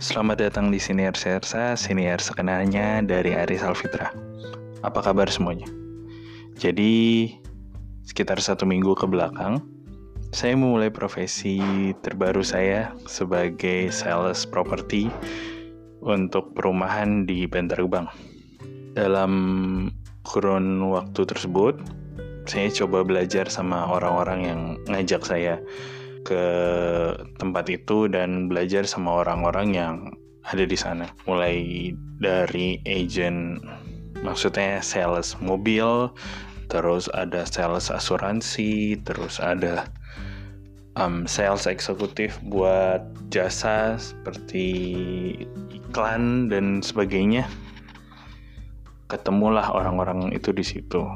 Selamat datang di Siniar Sersa, Siniar sekenanya dari Aris Alfitra. Apa kabar semuanya? Jadi, sekitar 1 minggu ke belakang, saya memulai profesi terbaru saya sebagai sales property untuk perumahan di Bantar Gebang. Dalam kurun waktu tersebut, saya coba belajar sama orang-orang yang ngajak saya ke tempat itu dan belajar sama orang-orang yang ada di sana. Mulai dari agent, maksudnya sales mobil, terus ada sales asuransi, terus ada sales eksekutif buat jasa seperti iklan dan sebagainya. Ketemulah orang-orang itu di situ.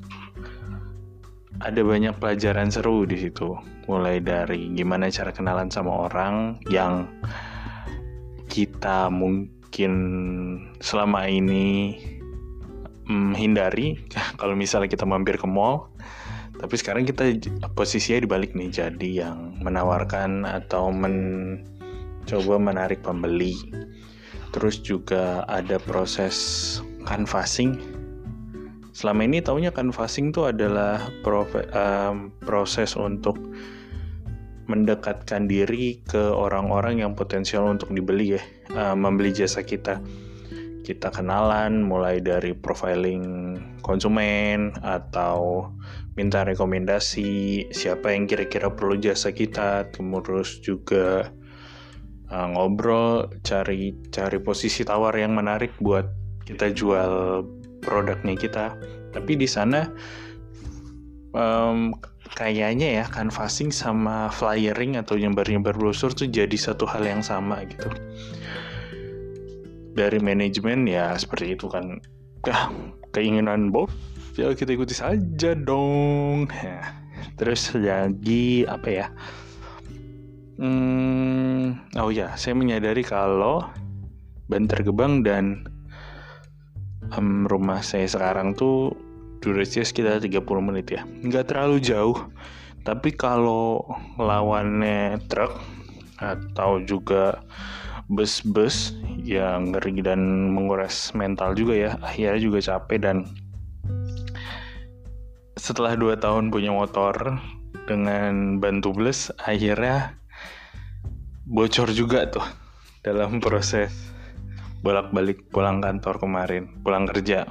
Ada banyak pelajaran seru di situ, mulai dari gimana cara kenalan sama orang yang kita mungkin selama ini hindari kalau misalnya kita mampir ke mall, tapi sekarang kita posisinya dibalik nih, jadi yang menawarkan atau mencoba menarik pembeli. Terus juga ada proses canvassing. Selama ini taunya canvassing itu adalah proses untuk mendekatkan diri ke orang-orang yang potensial untuk dibeli membeli jasa kita. Kita kenalan mulai dari profiling konsumen atau minta rekomendasi siapa yang kira-kira perlu jasa kita, terus juga ngobrol, cari posisi tawar yang menarik buat kita jual produknya kita. Tapi di sana kayaknya ya canvassing sama flyering atau nyebar-nyebar brosur tuh jadi satu hal yang sama gitu. Dari manajemen ya seperti itu kan, keinginan bos ya kita ikuti saja dong. Terus lagi apa ya, saya menyadari kalau Bantar Gebang dan rumah saya sekarang tuh durasinya sekitar 30 menit ya. Nggak terlalu jauh. Tapi kalau lawannya truk atau juga bus-bus yang ngeri dan menguras mental juga ya. Akhirnya juga capek, dan setelah 2 tahun punya motor dengan ban tubeless, akhirnya bocor juga tuh dalam proses bolak-balik pulang kantor kemarin, pulang kerja.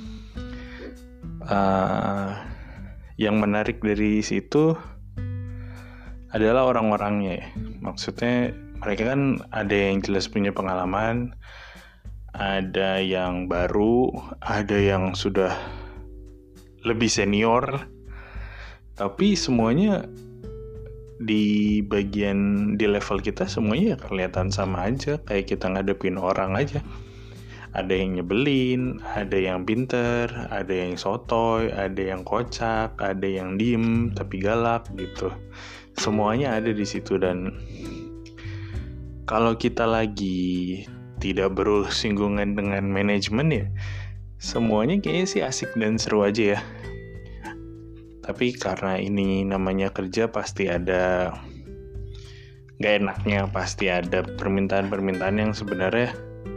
Yang menarik dari situ adalah orang-orangnya ya. Maksudnya mereka kan ada yang jelas punya pengalaman, ada yang baru, ada yang sudah lebih senior, tapi semuanya di level kita semuanya kelihatan sama aja, kayak kita ngadepin orang aja. Ada yang nyebelin, ada yang pinter, ada yang sotoy, ada yang kocak, ada yang diem tapi galak gitu. Semuanya ada di situ, dan kalau kita lagi tidak bersinggungan dengan manajemen ya, semuanya kayaknya sih asik dan seru aja ya. Tapi karena ini namanya kerja, pasti ada gak enaknya, pasti ada permintaan-permintaan yang sebenarnya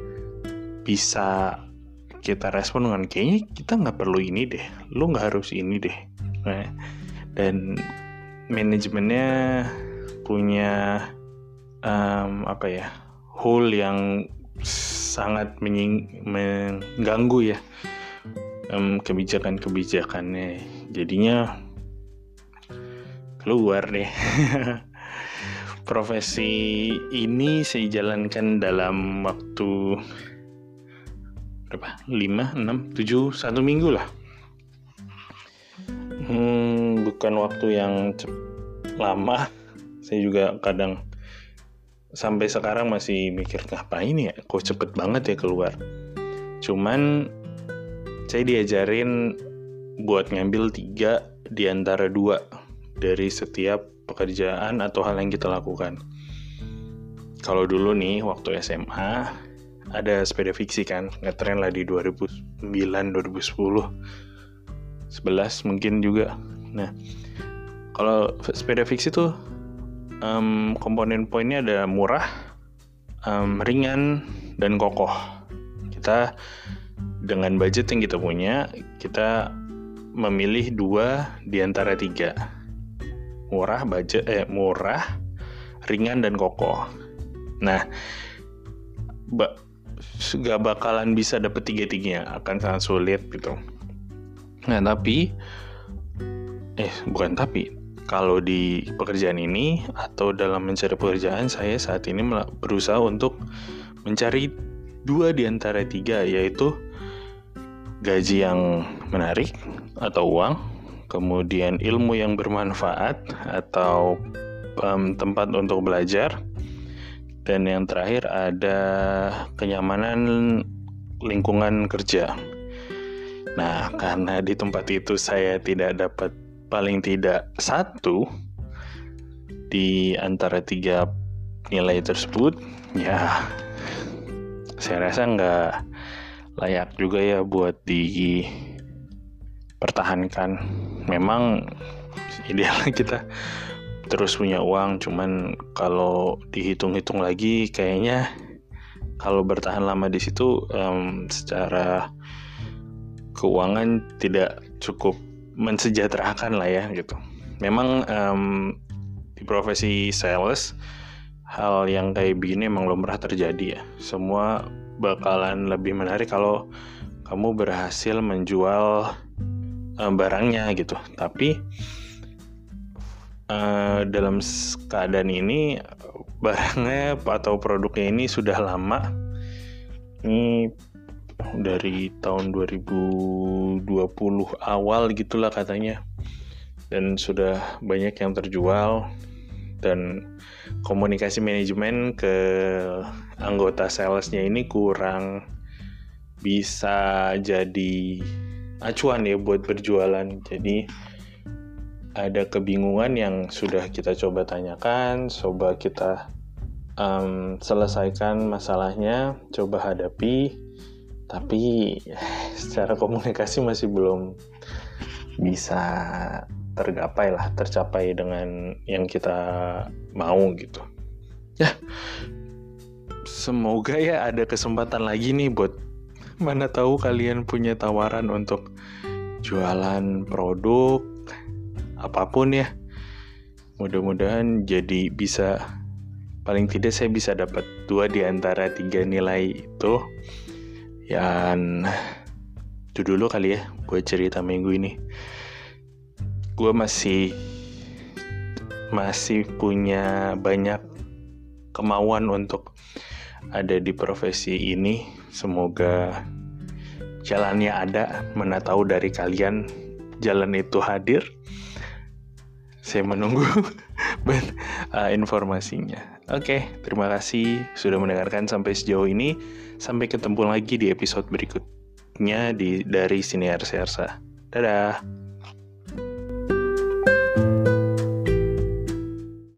bisa kita respon dengan kayaknya kita gak perlu ini deh, lu gak harus ini deh. Nah, dan manajemennya punya hole yang sangat mengganggu ya, kebijakan-kebijakannya. Jadinya keluar deh. Profesi ini saya jalankan dalam waktu 5, 6, 7, 1 minggu lah. Bukan waktu yang lama. Saya juga kadang sampai sekarang masih mikir, ngapain ya, kok cepet banget ya keluar. Cuman saya diajarin buat ngambil 3 di antara 2 dari setiap pekerjaan atau hal yang kita lakukan. Kalau dulu nih waktu SMA ada sepeda fiksi kan, ngetren lah di 2009, 2010, 11 mungkin juga. Nah, kalau sepeda fiksi tuh komponen poinnya ada murah, ringan dan kokoh. Kita dengan budget yang kita punya, kita memilih 2 di antara 3. Murah, ringan dan kokoh. Nah, gak bakalan bisa dapet 3-tiganya, akan sangat sulit gitu. Nah, kalau di pekerjaan ini atau dalam mencari pekerjaan, saya saat ini berusaha untuk mencari 2 di antara 3, yaitu gaji yang menarik atau uang, kemudian ilmu yang bermanfaat atau tempat untuk belajar, dan yang terakhir ada kenyamanan lingkungan kerja. Nah, karena di tempat itu saya tidak dapat paling tidak 1 di antara 3 nilai tersebut, ya saya rasa nggak layak juga ya buat dipertahankan. Memang idealnya kita terus punya uang, cuman kalau dihitung-hitung lagi kayaknya kalau bertahan lama di situ secara keuangan tidak cukup mensejahterakan lah ya gitu. Memang di profesi sales hal yang kayak begini emang lumrah terjadi ya. Semua bakalan lebih menarik kalau kamu berhasil menjual barangnya gitu. Tapi dalam keadaan ini barangnya atau produknya ini sudah lama. Ini dari tahun 2020 awal gitulah katanya. Dan sudah banyak yang terjual, dan komunikasi manajemen ke anggota salesnya ini kurang bisa jadi acuan ya buat berjualan. Jadi ada kebingungan yang sudah kita coba tanyakan, coba kita selesaikan masalahnya, coba hadapi, tapi secara komunikasi masih belum bisa tercapai dengan yang kita mau gitu. Ya, semoga ya ada kesempatan lagi nih buat mana tahu kalian punya tawaran untuk jualan produk apapun ya. Mudah-mudahan jadi bisa, paling tidak saya bisa dapat 2 di antara 3 nilai itu. Dan itu dulu kali ya buat cerita minggu ini. Gue masih punya banyak kemauan untuk ada di profesi ini. Semoga jalannya ada, mana tahu dari kalian jalan itu hadir. Saya menunggu informasinya. Oke, terima kasih sudah mendengarkan sampai sejauh ini. Sampai ketemu lagi di episode berikutnya dari Siniar Sersa. Dadah.